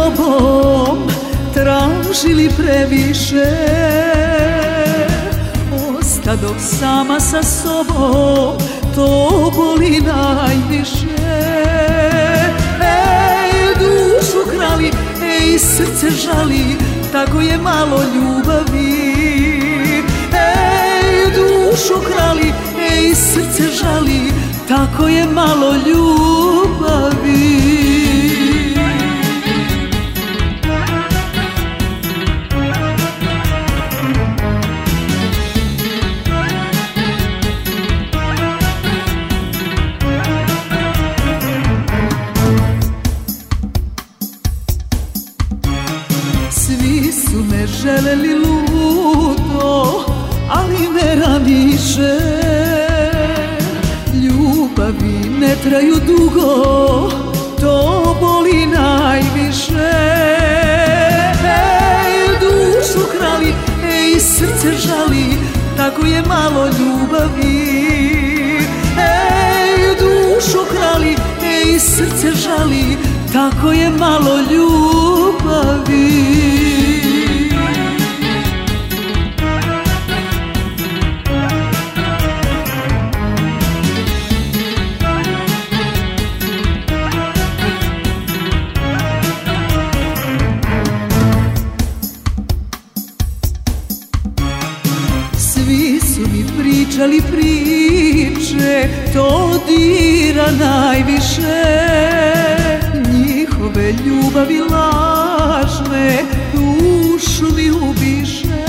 tobom tražili previše, ostadok sama sa sobom, to boli najviše. Ej, dušu krali, ej, srce žali, tako je malo ljubavi. Ej, dušu krali, ej, srce žali, tako je malo ljubavi. Svi su me želeli ludo, ali me raniše. Ljubavi ne traju dugo, to boli najviše. Ej, dušu krali, ej, srce žali, tako je malo ljubavi. Ej, dušu krali, ej, srce žali, tako je malo ljubavi. Svi su mi pričali priče, to dira najviše. Njihove ljubavi lažne dušu mi ubiše.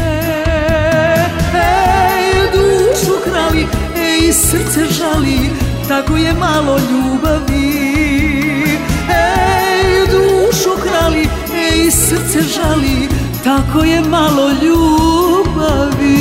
Ej, dušu krali, ej, srce žali, tako je malo ljubavi. Ej, dušu krali, ej, srce žali, tako je malo ljubavi.